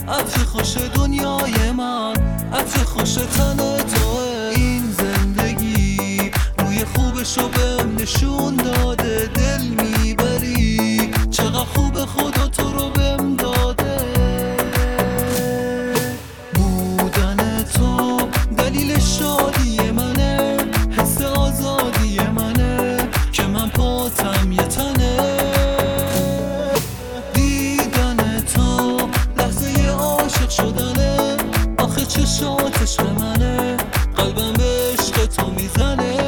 عطر خوش دنیای من، عطر خوش تن توه. این زندگی روی خوبشو بهم نشون داده، دل میبری چقدر خوب خدا تو رو بهم داده. بودن تو دلیل شادی منه، حس آزادی منه که من پاتم یه تنه. دیدن تو لحظه عاشق شدنه، آخه چشات عشق منه، قلبم به عشق تو میزنه.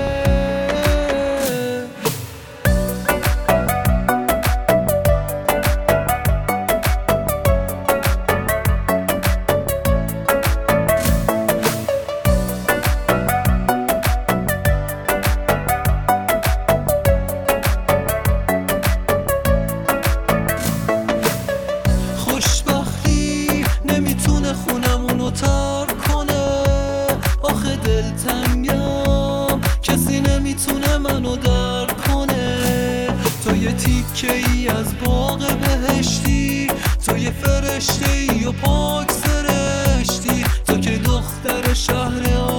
خوشبختی نمیتونه خونمونو ترک کنه، آخه دلتنگم کسی نمیتونه منو درک کنه. تو یه تیکه ای از باغ بهشتی، تو یه فرشته ای و پاک سرشتی، تو که دختر شهر